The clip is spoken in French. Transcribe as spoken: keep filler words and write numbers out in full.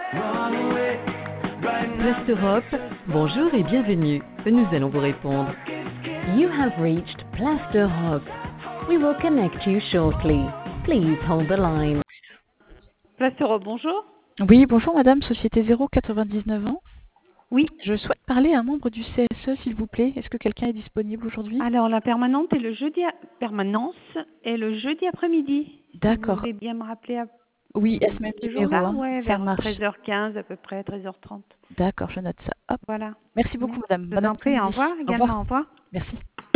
Place Europe, bonjour et bienvenue. Nous allons vous répondre. You have reached Place d'Europe. We will connect you shortly. Please hold the line. Place Europe, bonjour. Oui, bonjour madame, Société zéro, quatre-vingt-dix-neuf ans. Oui. Je souhaite parler à un membre du C S E, s'il vous plaît. Est-ce que quelqu'un est disponible aujourd'hui? Alors, la permanente est le jeudi à... permanence est le jeudi après-midi. D'accord. Vous voulez bien me rappeler à Oui, à ce même ce numéro, jour-là? hein. Ouais, Ça vers marche. treize heures quinze à peu près, treize heures trente. D'accord, je note ça. Hop. Voilà. Merci beaucoup madame. Je vous Bon en prie, au après-midi. revoir Au revoir. également, au revoir. Merci.